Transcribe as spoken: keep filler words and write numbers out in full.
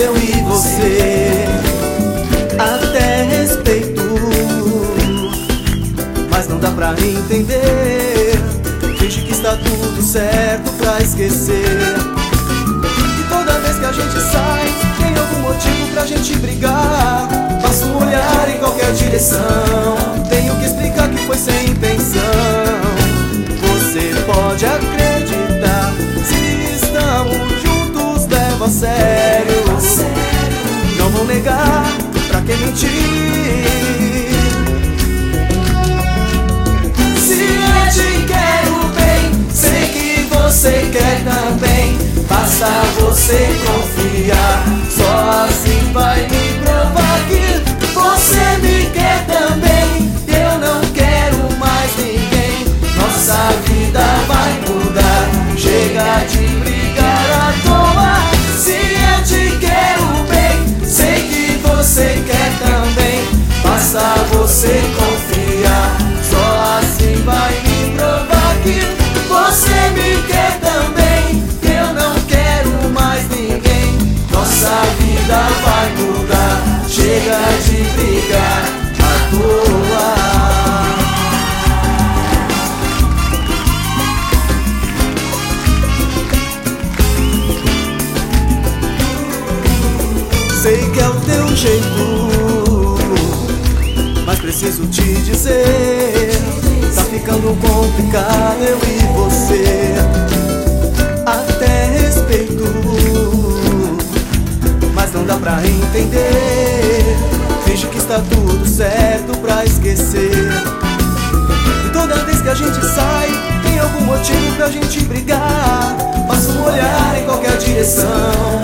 eu e você. Até respeito, mas não dá pra entender. Finge que está tudo certo pra esquecer. E toda vez que a gente sai, tem algum motivo pra gente brigar. Passa um olhar em qualquer direção. Tenho que explicar que foi sem intenção. Você pode acreditar, se estamos juntos levo a sério. Não vou negar, pra que mentir? Se eu te quero bem, sei que você quer também. Basta você confiar, só assim vai me provar que você me quer também. Eu não quero mais ninguém, nossa vida vai mudar. Chega de brigar à toa. Se eu te quero bem, sei que você quer também. Basta você confiar, só assim vai me provar que você me quer também. Eu não quero mais ninguém, nossa vida vai mudar. Chega de brigar à toa. Sei que é o teu jeito, mas preciso te dizer, tá ficando complicado eu e você. Até respeito, mas não dá pra entender. Finge que está tudo certo pra esquecer. E toda vez que a gente sai, tem algum motivo pra gente brigar. Passa um olhar em qualquer direção.